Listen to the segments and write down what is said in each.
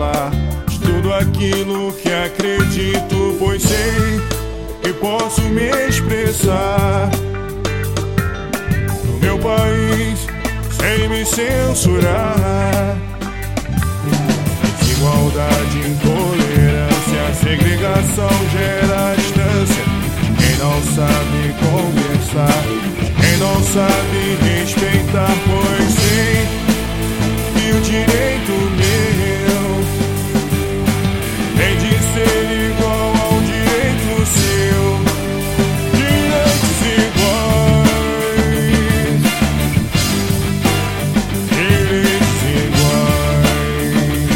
falar de tudo aquilo que acredito, pois sei que posso me expressar no meu país sem me censurar. Desigualdade, intolerância, segregação gera distância. Quem não sabe conversar, quem não sabe respeitar, pois sei que o direito meu tem de ser igual ao direito seu. Direitos iguais, direitos iguais.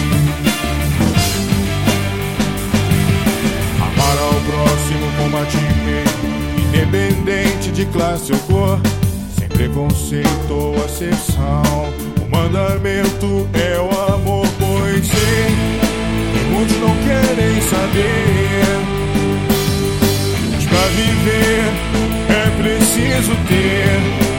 Amar ao próximo, combater mesmo, independente de classe ou cor, sem preconceito ou acepção. O mandamento é o amor, pois sei que muitos não querem saber, mas pra viver é preciso ter